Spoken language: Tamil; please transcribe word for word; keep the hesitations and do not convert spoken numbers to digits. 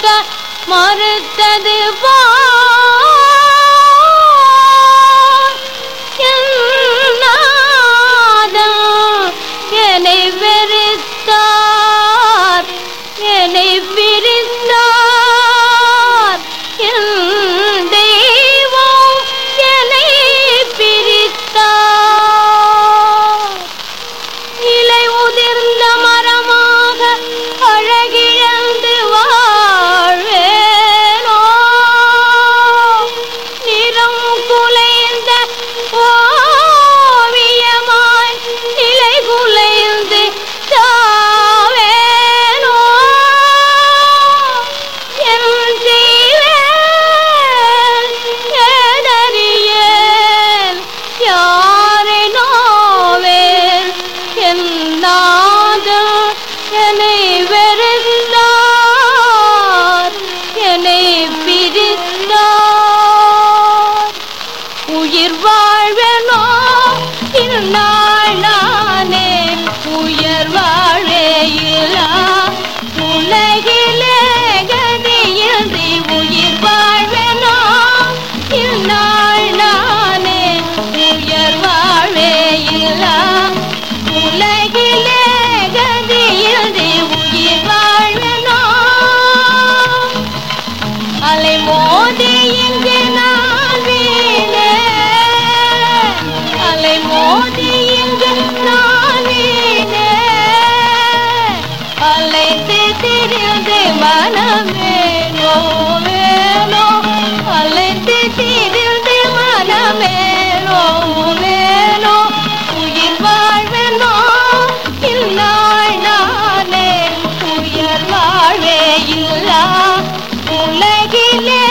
ஏற்க மறுத்தது என்னை வெறுத்தார் என்னை பிரித்தார் என் தெய்வம் என்னை பிரித்தார் இலை உதிர்ந்த மரமாக அழகிழந்து வாழ்வேனோ நிறம் குலைந்த ஓவியமாய் நிலை குலைந்து சாவேனோ என் செய்வேன் ஏதறியேன் யாரை நோவேன் என் நாதம் என்னை வெறுத்தார் என்னை பிரித்தார் உயிர் வாழ்வேனோ இந்நாள் நானே உயர் வாழே இல்லா உலகிலே கதியின்றி உயிர் வாழ்வேனோ இந்நாள் நானே உயர் வாழே இல்லா உலகிலே கதியின்றி உயிர் வாழ்வேனோ அலை மோதி இங்கு நான் வீணேன் அலை மோதி இங்கு நான் வீணேன் அலைந்து திரிந்து மனமேனோ வேணோ அலைந்து திரிந்து மனமேனோ வேணோ உயிர் வாழ்வேனோ இந்நாள் நானே உயர் வாழே இல்லா உலகிலே